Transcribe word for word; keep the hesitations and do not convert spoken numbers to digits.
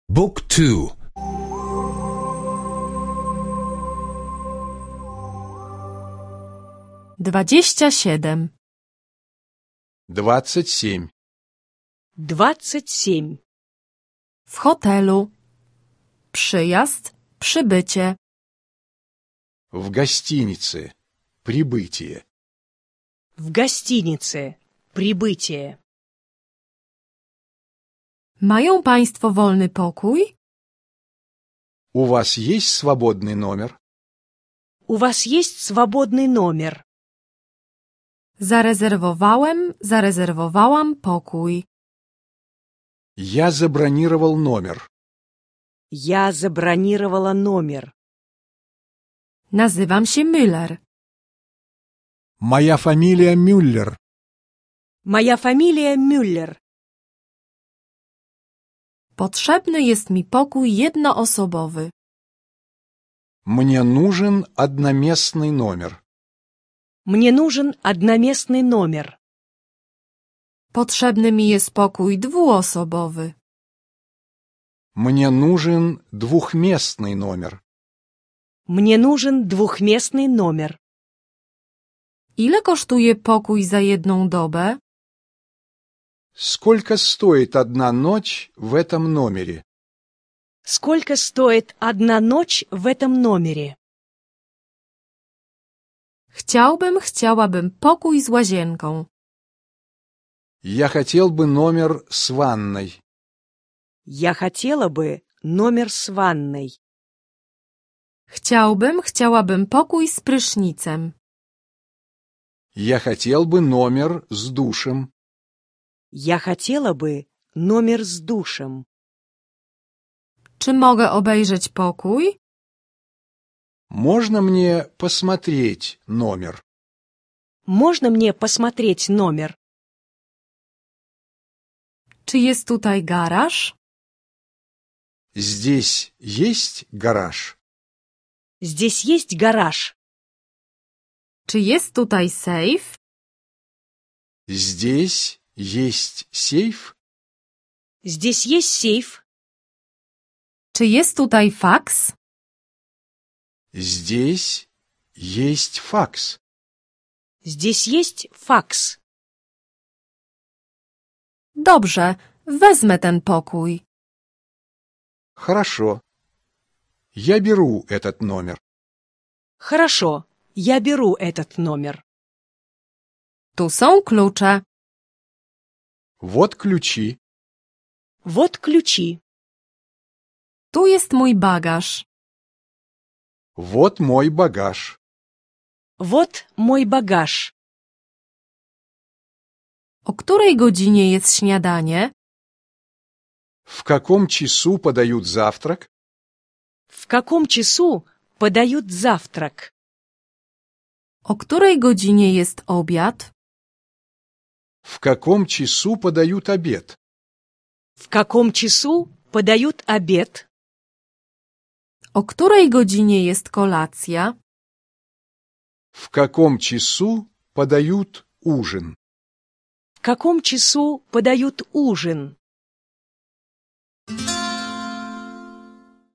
Book two. Dwadzieścia siedem. Двадцать семь. Двадцать семь. W hotelu. Przyjazd, przybycie. В гостинице. Прибытие. В гостинице. Прибытие. Mają państwo wolny pokój? У вас есть свободный номер? У вас есть свободный номер? Zarezerwowałem, zarezerwowałam pokój. Я забронировал номер. Я забронировала номер. Nazywam się Müller. Моя фамилия Мюллер. Моя фамилия Мюллер. Potrzebny jest mi pokój jednoosobowy. Мне нужен одноместный номер. Мне нужен одноместный номер. Potrzebny mi jest pokój dwuosobowy. Мне нужен двухместный номер. Мне нужен двухместный номер. Ile kosztuje pokój za jedną dobę? Сколько стоит одна ночь в этом номере? Сколько стоит одна ночь в этом номере? Chciałbym, chciałabym pokój z łazienką. Я хотел бы номер с ванной. Я хотела бы номер с ванной. Chciałbym, chciałabym pokój z prysznicem. Я хотел бы номер с душем. Я хотела бы номер с душем. Czy mogę obejrzeć pokój? Можно мне посмотреть номер? Можно мне посмотреть номер? Czy jest tutaj garaż? Здесь есть гараж? Здесь есть гараж. Czy jest tutaj sejf? Здесь есть сейф? Здесь есть сейф. Czy jest tutaj faks? Здесь есть факс. Здесь есть факс. Dobrze, wezmę ten pokój. Хорошо. Я беру этот номер. Хорошо, я беру этот номер. Tu są klucze. Вот ключи. Вот ключи. Tu jest mój bagaż. Вот мой багаж. Вот мой багаж. O której godzinie jest śniadanie? В каком часу подают завтрак? В каком часу подают завтрак? O której godzinie jest obiad? В каком часу подают обед? В каком часу подают обед? O której godzinie jest kolacja? В каком часу подают ужин? В каком часу подают ужин?